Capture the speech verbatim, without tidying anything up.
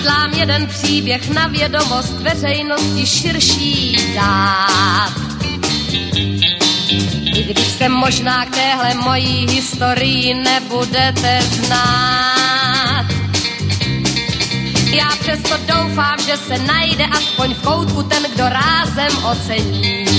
hodlám jeden příběh na vědomost veřejnosti širší dát. I když se možná k téhle mojí historii nebudete znát. Já přesto doufám, že se najde aspoň v koutku ten, kdo rázem ocení